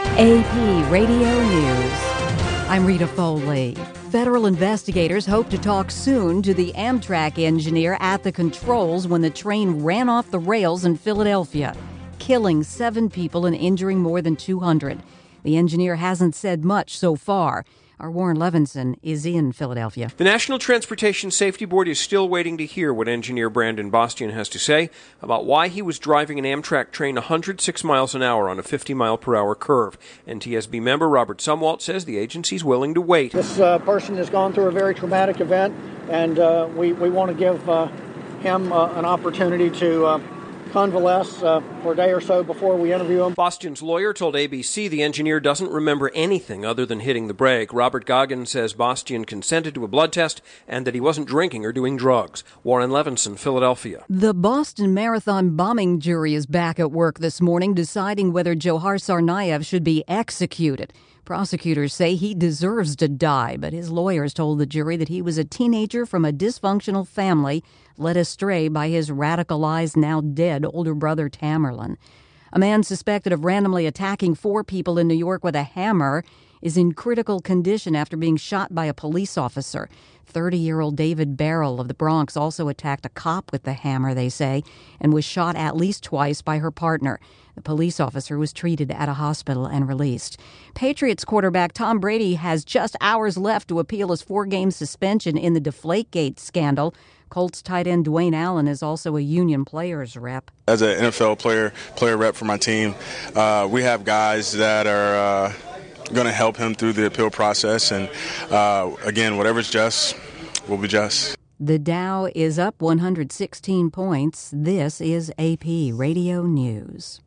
AP Radio News. I'm Rita Foley. Federal investigators hope to talk soon to the Amtrak engineer at the controls when the train ran off the rails in Philadelphia, killing 7 people and injuring more than 200. The engineer hasn't said much so far. Our Warren Levinson is in Philadelphia. The National Transportation Safety Board is still waiting to hear what engineer Brandon Bastian has to say about why he was driving an Amtrak train 106 miles an hour on a 50-mile-per-hour curve. NTSB member Robert Sumwalt says the agency's willing to wait. This person has gone through a very traumatic event, and we want to give him an opportunity to convalesce for a day or so before we interview him. Bastian's lawyer told ABC the engineer doesn't remember anything other than hitting the brake. Robert Goggins says Bastian consented to a blood test and that he wasn't drinking or doing drugs. Warren Levinson, Philadelphia. The Boston Marathon bombing jury is back at work this morning deciding whether Dzhokhar Tsarnaev should be executed. Prosecutors say he deserves to die, but his lawyers told the jury that he was a teenager from a dysfunctional family led astray by his radicalized, now dead older brother Tamerlan. A man suspected of randomly attacking 4 people in New York with a hammer is in critical condition after being shot by a police officer. 30-year-old David Barrell of the Bronx also attacked a cop with the hammer, they say, and was shot at least twice by her partner. The police officer was treated at a hospital and released. Patriots quarterback Tom Brady has just hours left to appeal his 4-game suspension in the Deflategate scandal. Colts tight end Dwayne Allen is also a union players rep. As an NFL player rep for my team, we have guys that are going to help him through the appeal process. And again, whatever's just will be just. The Dow is up 116 points. This is AP Radio News.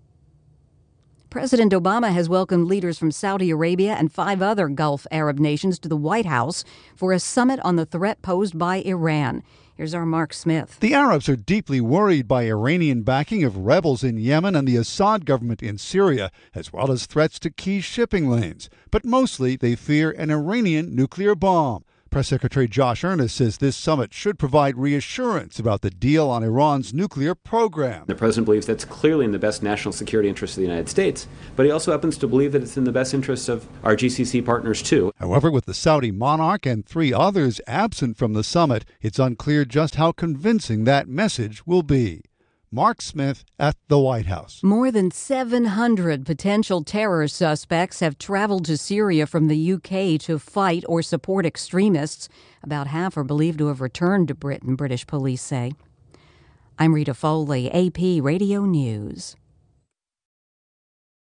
President Obama has welcomed leaders from Saudi Arabia and 5 other Gulf Arab nations to the White House for a summit on the threat posed by Iran. Here's our Mark Smith. The Arabs are deeply worried by Iranian backing of rebels in Yemen and the Assad government in Syria, as well as threats to key shipping lanes. But mostly they fear an Iranian nuclear bomb. Press Secretary Josh Earnest says this summit should provide reassurance about the deal on Iran's nuclear program. The president believes that's clearly in the best national security interests of the United States, but he also happens to believe that it's in the best interests of our GCC partners, too. However, with the Saudi monarch and 3 others absent from the summit, it's unclear just how convincing that message will be. Mark Smith at the White House. More than 700 potential terror suspects have traveled to Syria from the UK to fight or support extremists. About half are believed to have returned to Britain, British police say. I'm Rita Foley, AP Radio News.